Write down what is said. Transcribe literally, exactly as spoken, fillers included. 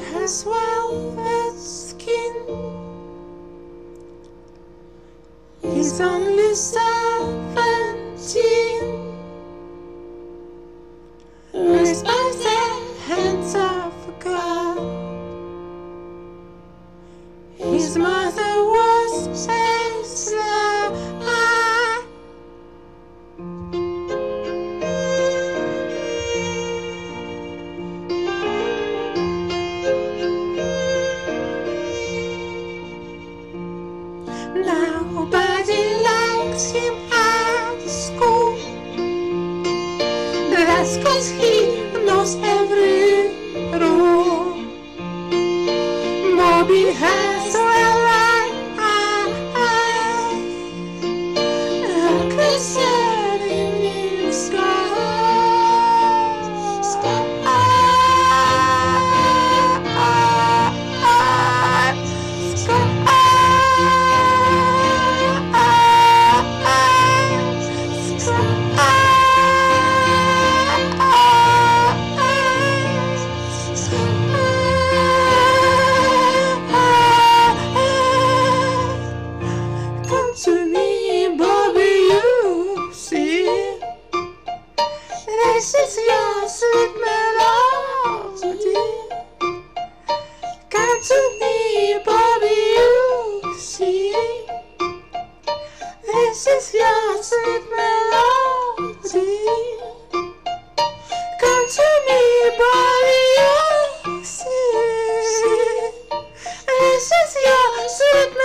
has velvet skin. He's only seventeen. Raised by the hands of God. His mother was a slave. Nobody likes him at school. That's 'cause he knows every rule. Bobby has a life, a crescent in his sky. To me, Bobby, you see, this is your sweet melody. Come to me, Bobby, you see, this is your sweet melody. Come to me, Bobby, you see, this is your sweet melody.